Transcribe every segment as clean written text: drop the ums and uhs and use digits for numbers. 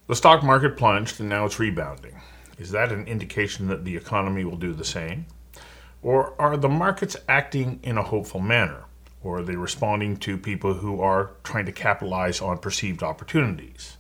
The stock market plunged and now it's rebounding. Is that an indication that the economy will do the same? Or are the markets acting in a hopeful manner? Or are they responding to people who are trying to capitalize on perceived opportunities?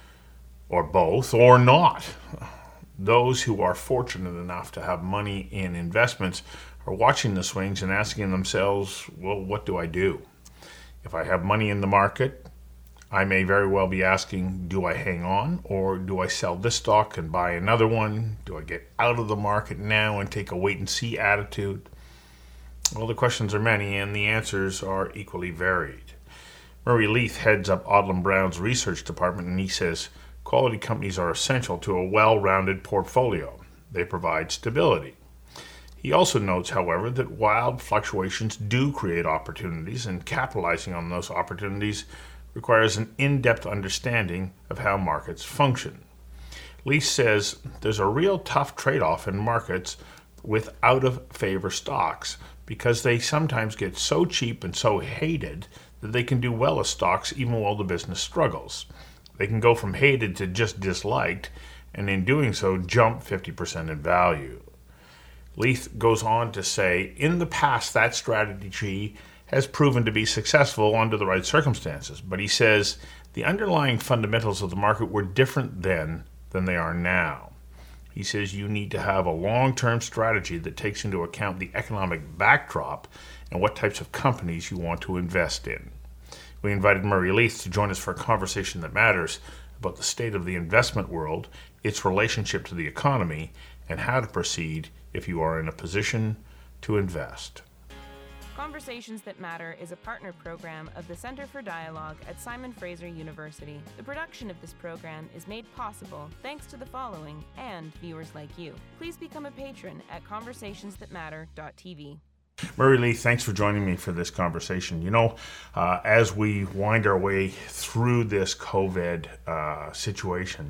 Or both, or not. Those who are fortunate enough to have money in investments are watching the swings and asking themselves, well, what do I do? If I have money in the market, I may very well be asking, do I hang on or do I sell this stock and buy another one? Do I get out of the market now and take a wait and see attitude? Well, the questions are many and the answers are equally varied. Murray Leith heads up Odlum Brown's research department and he says, quality companies are essential to a well-rounded portfolio. They provide stability. He also notes, however, that wild fluctuations do create opportunities and capitalizing on those opportunities requires an in-depth understanding of how markets function. Leith says there's a real tough trade-off in markets with out-of-favor stocks because they sometimes get so cheap and so hated that they can do well as stocks even while the business struggles. They can go from hated to just disliked, and in doing so, jump 50% in value. Leith goes on to say, in the past, that strategy has proven to be successful under the right circumstances, but he says the underlying fundamentals of the market were different then than they are now. He says you need to have a long-term strategy that takes into account the economic backdrop and what types of companies you want to invest in. We invited Murray Leith to join us for a conversation that matters about the state of the investment world, its relationship to the economy, and how to proceed if you are in a position to invest. Conversations That Matter is a partner program of the Center for Dialogue at Simon Fraser University. The production of this program is made possible thanks to the following and viewers like you. Please become a patron at conversationsthatmatter.tv. Murray Leith, thanks for joining me for this conversation. You know, as we wind our way through this COVID situation,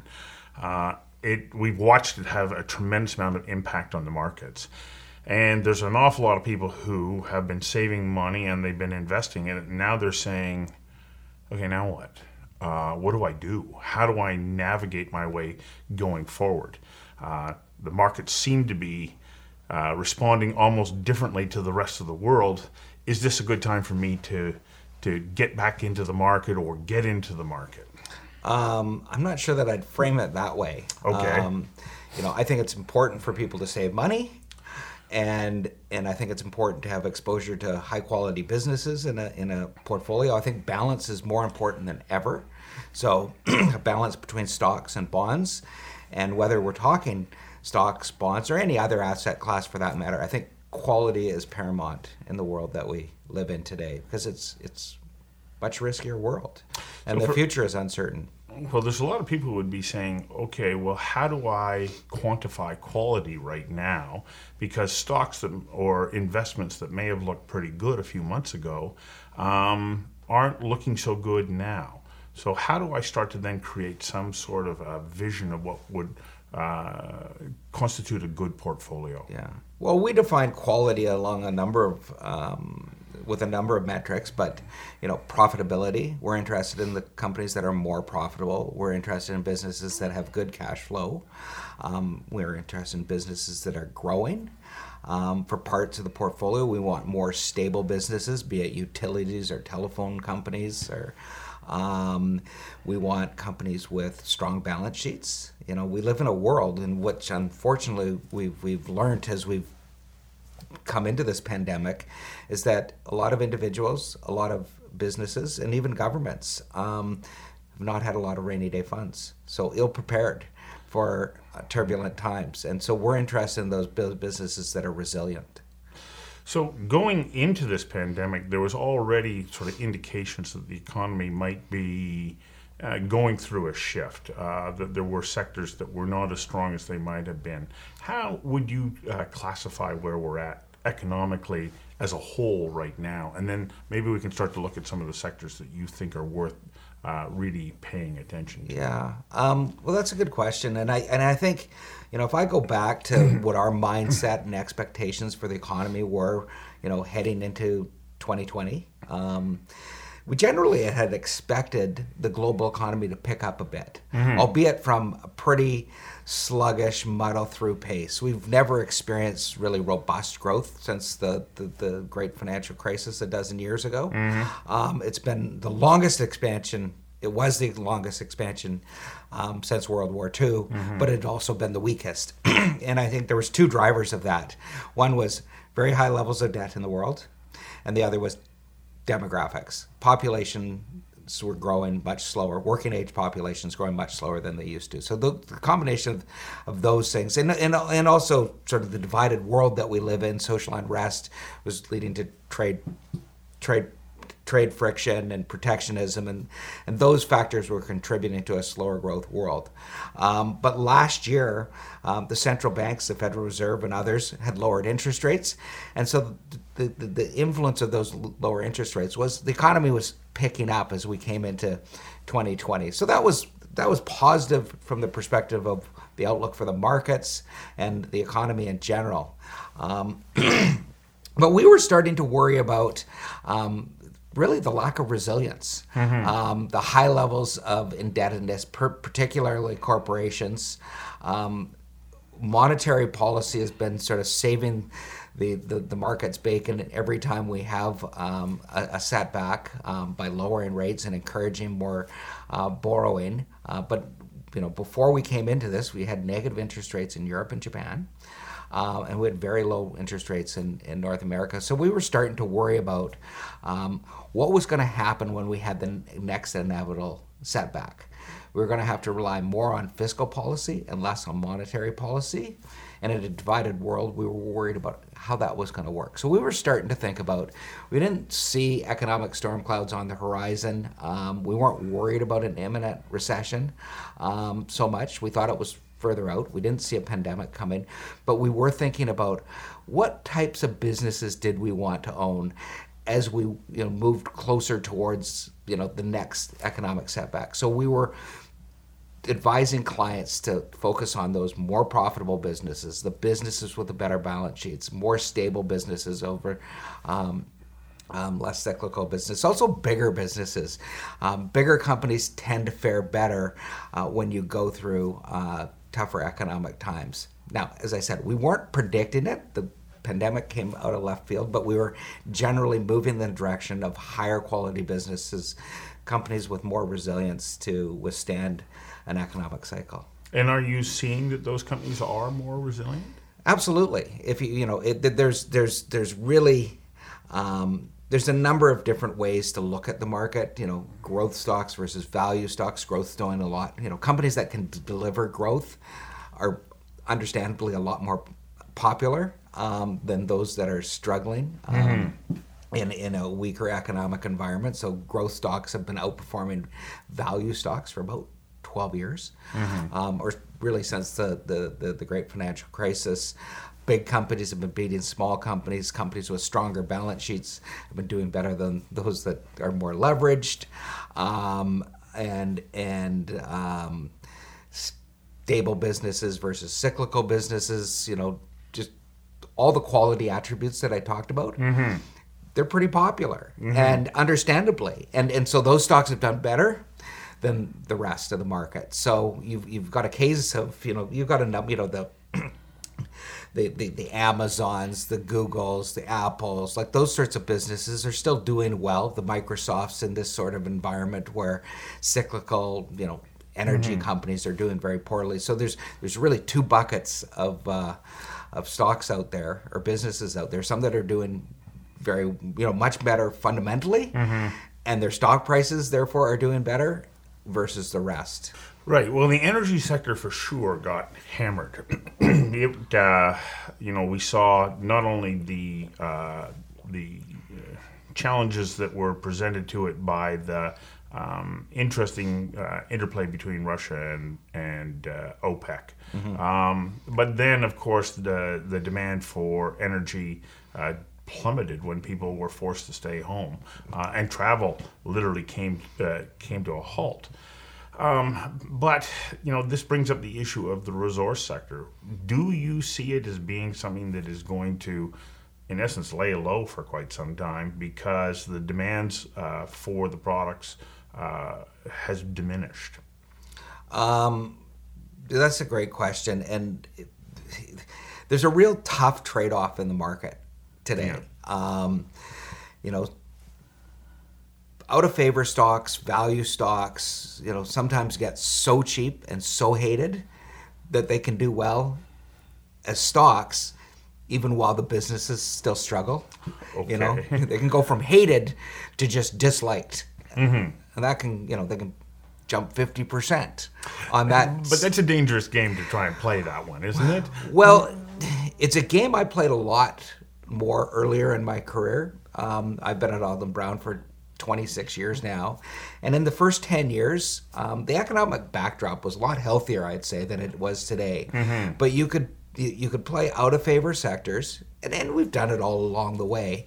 we've watched it have a tremendous amount of impact on the markets. And there's an awful lot of people who have been saving money and they've been investing in it. And now they're saying, okay, now what? What do I do? How do I navigate my way going forward? The markets seem to be responding almost differently to the rest of the world. Is this a good time for me to get back into the market or get into the market? I'm not sure that I'd frame it that way. Okay. I think it's important for people to save money. And I think it's important to have exposure to high quality businesses in a portfolio. I think balance is more important than ever. So a balance between stocks and bonds, and whether we're talking stocks, bonds, or any other asset class for that matter, I think quality is paramount in the world that we live in today because it's much riskier world, and the future is uncertain. Well, there's a lot of people who would be saying, okay, well, how do I quantify quality right now? Because stocks or investments that may have looked pretty good a few months ago aren't looking so good now. So how do I start to then create some sort of a vision of what would constitute a good portfolio? Yeah. Well, we define quality along with a number of metrics, but profitability. We're interested in the companies that are more profitable. We're interested in businesses that have good cash flow. We're interested in businesses that are growing. For parts of the portfolio, we want more stable businesses, be it utilities or telephone companies, or we want companies with strong balance sheets. We live in a world in which, unfortunately, we've learned as we've come into this pandemic is that a lot of individuals, a lot of businesses, and even governments have not had a lot of rainy day funds, so ill-prepared for turbulent times. And so we're interested in those businesses that are resilient. So going into this pandemic, there was already sort of indications that the economy might be going through a shift, that there were sectors that were not as strong as they might have been. How would you classify where we're at economically as a whole right now? And then maybe we can start to look at some of the sectors that you think are worth really paying attention to. Yeah, well, that's a good question. And I think, if I go back to what our mindset and expectations for the economy were, heading into 2020, we generally had expected the global economy to pick up a bit, albeit from a pretty sluggish, muddle-through pace. We've never experienced really robust growth since the great financial crisis a dozen years ago. It's been the longest expansion. It was the longest expansion since World War II, but it had also been the weakest. And I think there was two drivers of that. One was very high levels of debt in the world, and the other was demographics. Populations were growing much slower. Working age populations growing much slower than they used to. So the combination of those things, and also sort of the divided world that we live in, social unrest was leading to trade friction and protectionism, and those factors were contributing to a slower growth world. But last year, the central banks, the Federal Reserve and others, had lowered interest rates, and so the influence of those lower interest rates was the economy was picking up as we came into 2020. So that was positive from the perspective of the outlook for the markets and the economy in general. But we were starting to worry about really the lack of resilience, the high levels of indebtedness, particularly corporations. Monetary policy has been sort of saving the market's bacon every time we have a setback by lowering rates and encouraging more borrowing. But before we came into this, we had negative interest rates in Europe and Japan. And we had very low interest rates in North America. So we were starting to worry about what was going to happen when we had the next inevitable setback. We were going to have to rely more on fiscal policy and less on monetary policy. And in a divided world, we were worried about how that was going to work. So we were starting to think about, we didn't see economic storm clouds on the horizon. We weren't worried about an imminent recession so much. We thought it was further out. We didn't see a pandemic coming, but we were thinking about what types of businesses did we want to own as we moved closer towards the next economic setback. So we were advising clients to focus on those more profitable businesses, the businesses with the better balance sheets, more stable businesses over less cyclical business. Also bigger businesses. Bigger companies tend to fare better when you go through tougher economic times. Now, as I said, we weren't predicting it. The pandemic came out of left field, but we were generally moving in the direction of higher quality businesses, companies with more resilience to withstand an economic cycle. And are you seeing that those companies are more resilient? Absolutely. If there's really there's a number of different ways to look at the market. Growth stocks versus value stocks. Growth's doing a lot. Companies that can deliver growth are understandably a lot more popular than those that are struggling in a weaker economic environment. So growth stocks have been outperforming value stocks for about 12 years, or really since the great financial crisis. Big companies have been beating small companies. Companies with stronger balance sheets have been doing better than those that are more leveraged, and stable businesses versus cyclical businesses. Just all the quality attributes that I talked about. They're pretty popular, and understandably, and so those stocks have done better than the rest of the market. So you've got a case of you've got the Amazons, the Googles, the Apples, like those sorts of businesses are still doing well. The Microsofts in this sort of environment where cyclical, energy companies are doing very poorly. So there's really two buckets of stocks out there, or businesses out there. Some that are doing very, much better fundamentally, and their stock prices therefore are doing better versus the rest. Right. Well, the energy sector for sure got hammered. We saw not only the challenges that were presented to it by the interesting interplay between Russia and OPEC, but then, of course, the demand for energy plummeted when people were forced to stay home, and travel literally came to a halt. But this brings up the issue of the resource sector. Do you see it as being something that is going to in essence, lay low for quite some time because the demands for the products has diminished? That's a great question, and there's a real tough trade-off in the market today. Yeah. Out of favor stocks, value stocks, sometimes get so cheap and so hated that they can do well as stocks, even while the businesses still struggle. Okay. They can go from hated to just disliked, Mm-hmm. and that can, they can jump 50% on that. But that's a dangerous game to try and play, that one, isn't it? Well, it's a game I played a lot more earlier in my career. I've been at Alden Brown for 26 years now. And in the first 10 years, the economic backdrop was a lot healthier, I'd say, than it was today. Mm-hmm. But you could play out of favor sectors, and we've done it all along the way,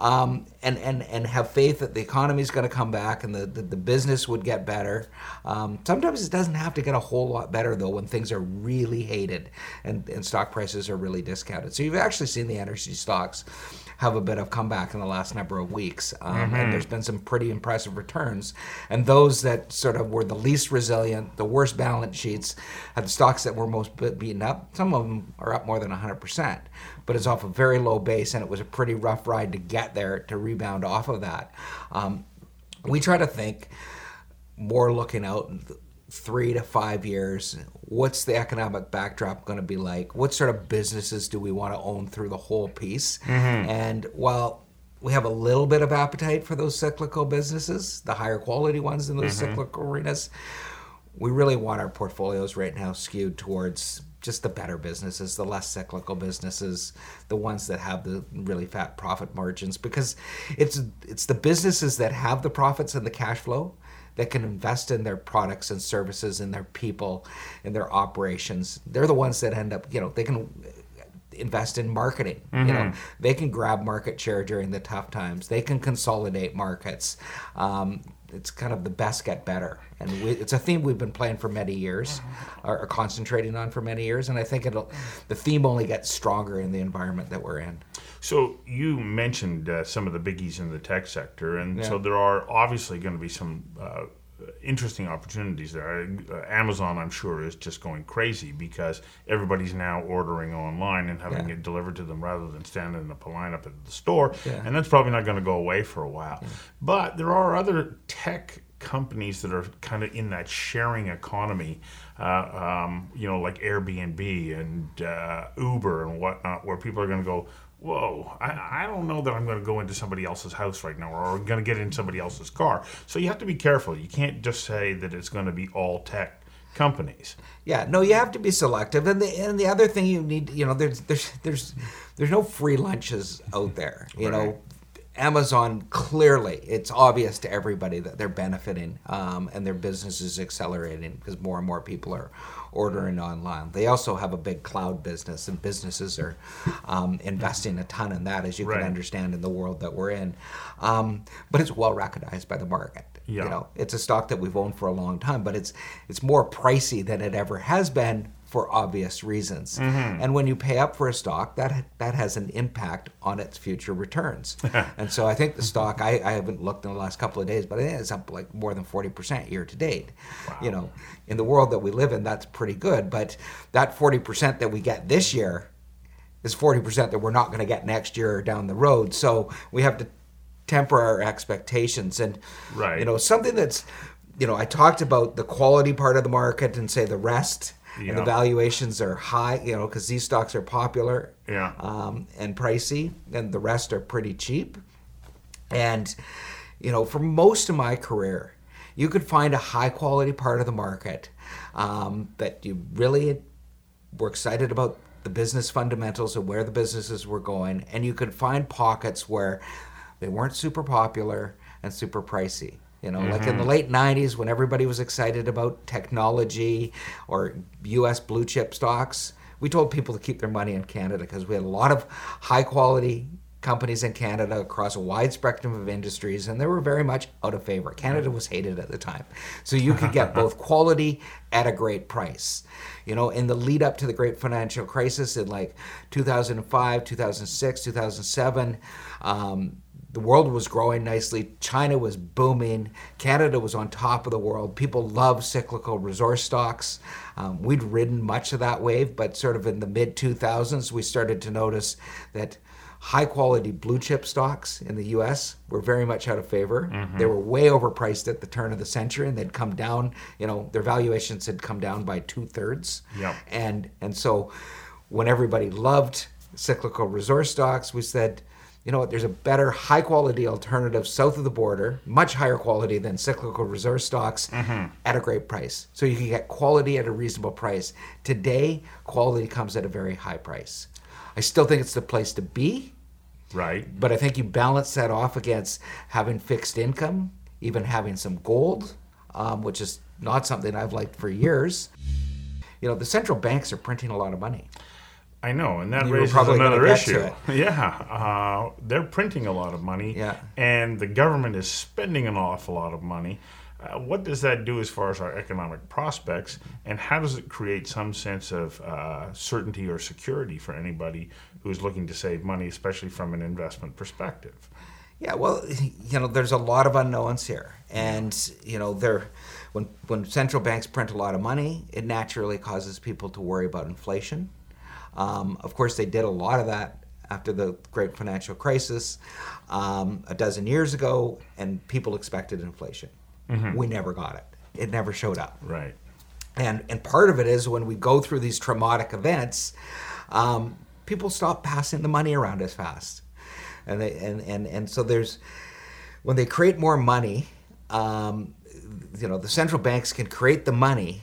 and have faith that the economy is going to come back and the business would get better. Sometimes it doesn't have to get a whole lot better, though, when things are really hated and stock prices are really discounted. So you've actually seen the energy stocks have a bit of comeback in the last number of weeks. And there's been some pretty impressive returns. And those that sort of were the least resilient, the worst balance sheets, had the stocks that were most beaten up. Some of them are up more than 100%, but it's off a very low base, and it was a pretty rough ride to get there to rebound off of that. We try to think more looking out 3 to 5 years. What's the economic backdrop going to be like? What sort of businesses do we want to own through the whole piece? Mm-hmm. And while we have a little bit of appetite for those cyclical businesses, the higher quality ones in those cyclical arenas, we really want our portfolios right now skewed towards just the better businesses, the less cyclical businesses, the ones that have the really fat profit margins, because it's the businesses that have the profits and the cash flow that can invest in their products and services and their people and their operations. They're the ones that end up, they can invest in marketing. They can grab market share during the tough times. They can consolidate markets. It's kind of the best get better. And it's a theme we've been playing for many years, or concentrating on for many years. And I think the theme only gets stronger in the environment that we're in. So you mentioned some of the biggies in the tech sector, and so there are obviously going to be some interesting opportunities there. Amazon, I'm sure, is just going crazy because everybody's now ordering online and having it delivered to them rather than standing in a lineup at the store, and that's probably not going to go away for a while. But there are other tech companies that are kind of in that sharing economy, like Airbnb and Uber and whatnot, where people are going to go, whoa, I don't know that I'm going to go into somebody else's house right now or going to get in somebody else's car. So you have to be careful. You can't just say that it's going to be all tech companies. Yeah, no, you have to be selective. And the other thing you need, there's no free lunches out there. Amazon, clearly, it's obvious to everybody that they're benefiting and their business is accelerating because more and more people are ordering online. They also have a big cloud business, and businesses are investing a ton in that, as you can understand in the world that we're in. But it's well recognized by the market. Yeah. It's a stock that we've owned for a long time, but it's more pricey than it ever has been for obvious reasons. And when you pay up for a stock, that has an impact on its future returns. And so I think the stock, I haven't looked in the last couple of days, but I think it's up like more than 40% year to date. Wow. In the world that we live in, that's pretty good. But that 40% that we get this year is 40% that we're not going to get next year or down the road. So we have to temper our expectations. And, something that's, I talked about the quality part of the market and say the rest. And the valuations are high, because these stocks are popular and pricey, and the rest are pretty cheap. And, for most of my career, you could find a high-quality part of the market that you really were excited about the business fundamentals and where the businesses were going, and you could find pockets where they weren't super popular and super pricey. Like in the late 90s when everybody was excited about technology or U.S. blue chip stocks, we told people to keep their money in Canada because we had a lot of high-quality companies in Canada across a wide spectrum of industries, and they were very much out of favor. Canada was hated at the time. So you could get both quality at a great price. In the lead up to the great financial crisis in like 2005, 2006, 2007, the world was growing nicely. China was booming. Canada was on top of the world. People loved cyclical resource stocks. We'd ridden much of that wave, but sort of in the mid-2000s, we started to notice that high-quality blue-chip stocks in the U.S. were very much out of favor. Mm-hmm. They were way overpriced at the turn of the century, and they'd come down. Their valuations had come down by 2/3. Yep. And so when everybody loved cyclical resource stocks, we said, you know what, there's a better high-quality alternative south of the border, much higher quality than cyclical resource stocks at a great price. So you can get quality at a reasonable price. Today, quality comes at a very high price. I still think it's the place to be. Right. But I think you balance that off against having fixed income, even having some gold, which is not something I've liked for years. The central banks are printing a lot of money. I know, and that raises another issue. Yeah, they're printing a lot of money, and the government is spending an awful lot of money. What does that do as far as our economic prospects, and how does it create some sense of certainty or security for anybody who's looking to save money, especially from an investment perspective? Yeah, well, there's a lot of unknowns here, and when central banks print a lot of money, it naturally causes people to worry about inflation. Of course, they did a lot of that after the great financial crisis a dozen years ago, and people expected inflation. Mm-hmm. We never got it. It never showed up. Right. And part of it is when we go through these traumatic events, people stop passing the money around as fast. And so when they create more money, the central banks can create the money,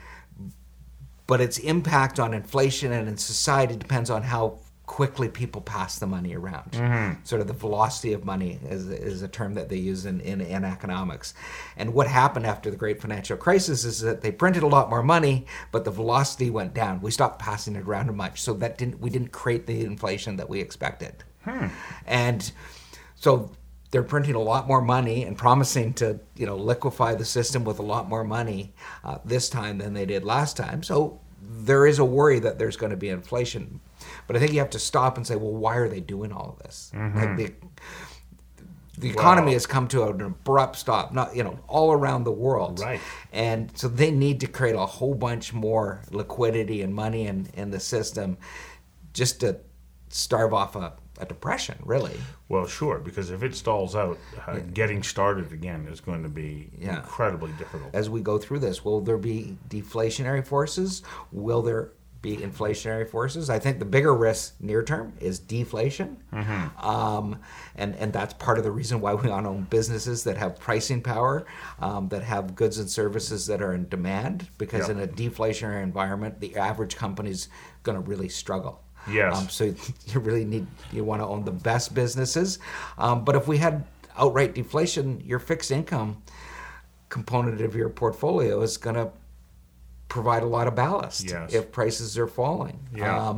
but its impact on inflation and in society depends on how quickly people pass the money around. Mm-hmm. Sort of the velocity of money is a term that they use in economics. And what happened after the great financial crisis is that they printed a lot more money, but the velocity went down. We stopped passing it around much, so we didn't create the inflation that we expected. And so they're printing a lot more money and promising to, liquefy the system with a lot more money this time than they did last time. So there is a worry that there's going to be inflation. But I think you have to stop and say, well, why are they doing all of this? Mm-hmm. Like the economy has come to an abrupt stop, not all around the world. Right. And so they need to create a whole bunch more liquidity and money in the system just to starve off a depression, really. Well, sure, because if it stalls out, getting started again is going to be incredibly difficult. As we go through this, will there be deflationary forces? Will there be inflationary forces? I think the bigger risk near term is deflation. Mm-hmm. And that's part of the reason why we want to own businesses that have pricing power, that have goods and services that are in demand, because in a deflationary environment, the average company's going to really struggle. Yes. So you want to own the best businesses. But if we had outright deflation, your fixed income component of your portfolio is going to provide a lot of ballast if prices are falling. Yeah.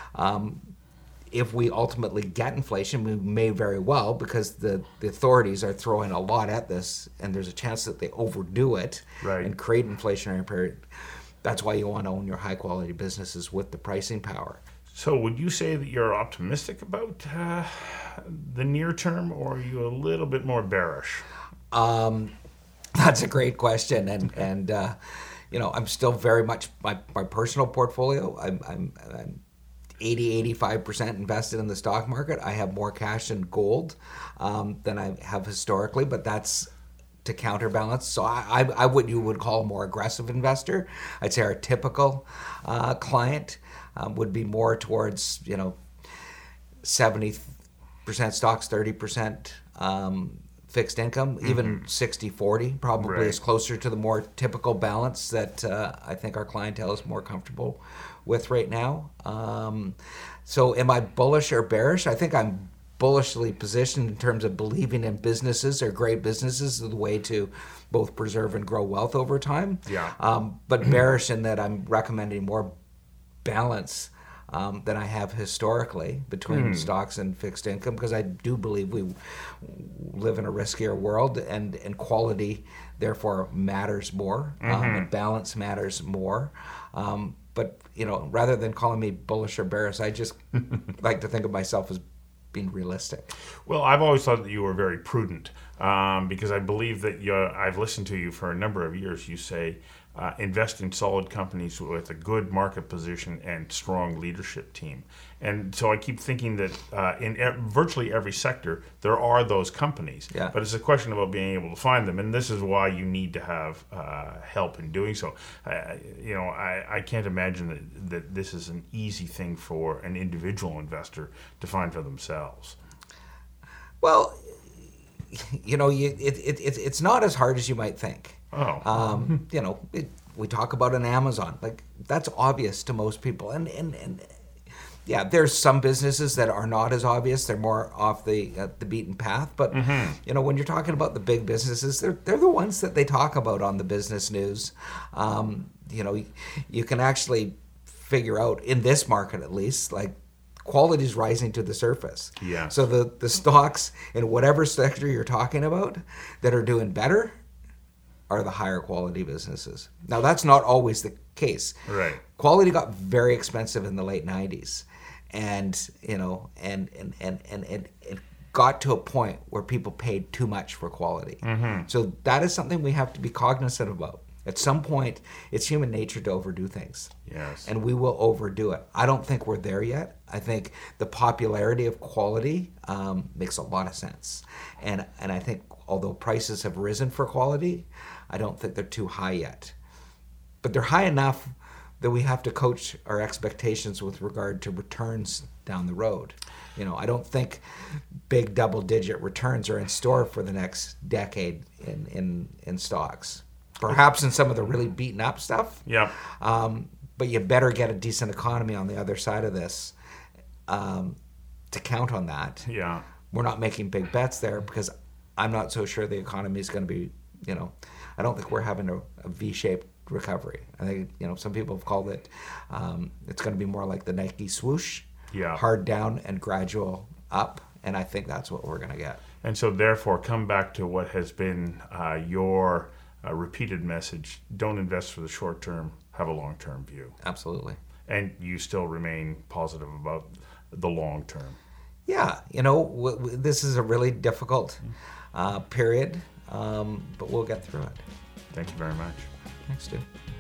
If we ultimately get inflation, we may very well, because the authorities are throwing a lot at this, and there's a chance that they overdo it and create inflationary period. That's why you want to own your high-quality businesses with the pricing power. So would you say that you're optimistic about the near term, or are you a little bit more bearish? That's a great question, and I'm still very much my personal portfolio. I'm 85% invested in the stock market. I have more cash in gold than I have historically, but that's to counterbalance. So I what you would call a more aggressive investor. I'd say our typical client would be more towards 70% stocks, 30% fixed income, even 60-40 probably is closer to the more typical balance that I think our clientele is more comfortable with right now. So am I bullish or bearish? I think I'm bullishly positioned in terms of believing in businesses or great businesses as the way to both preserve and grow wealth over time. Yeah. But bearish in that I'm recommending more balance than I have historically between stocks and fixed income, because I do believe we live in a riskier world, and quality therefore matters more, and balance matters more. But rather than calling me bullish or bearish, I just like to think of myself as being realistic. Well, I've always thought that you were very prudent, because I believe that I've listened to you for a number of years. You say invest in solid companies with a good market position and strong leadership team. And so I keep thinking that in virtually every sector, there are those companies. Yeah. But it's a question about being able to find them. And this is why you need to have help in doing so. I can't imagine that this is an easy thing for an individual investor to find for themselves. Well, it's not as hard as you might think. Oh. We talk about an Amazon, like that's obvious to most people, and yeah, there's some businesses that are not as obvious. They're more off the beaten path. But when you're talking about the big businesses, they're the ones that they talk about on the business news. You can actually figure out in this market, at least, like quality is rising to the surface. Yeah. So the stocks in whatever sector you're talking about that are doing better are the higher quality businesses. Now, that's not always the case. Right. Quality got very expensive in the late 90s, and it got to a point where people paid too much for quality. So that is something we have to be cognizant about. At some point, it's human nature to overdo things. Yes. And we will overdo it. I don't think we're there yet. I think the popularity of quality makes a lot of sense. And I think although prices have risen for quality, I don't think they're too high yet. But they're high enough that we have to coach our expectations with regard to returns down the road. I don't think big double-digit returns are in store for the next decade in stocks. Perhaps in some of the really beaten up stuff. Yeah. But you better get a decent economy on the other side of this to count on that. Yeah. We're not making big bets there because I'm not so sure the economy is going to be, I don't think we're having a V-shaped recovery. I think, some people have called it, it's going to be more like the Nike swoosh. Yeah. Hard down and gradual up. And I think that's what we're going to get. And so therefore, come back to what has been your repeated message. Don't invest for the short term, have a long-term view. Absolutely. And you still remain positive about the long term. Yeah, this is a really difficult period, but we'll get through it. Thank you very much. Thanks, Stu.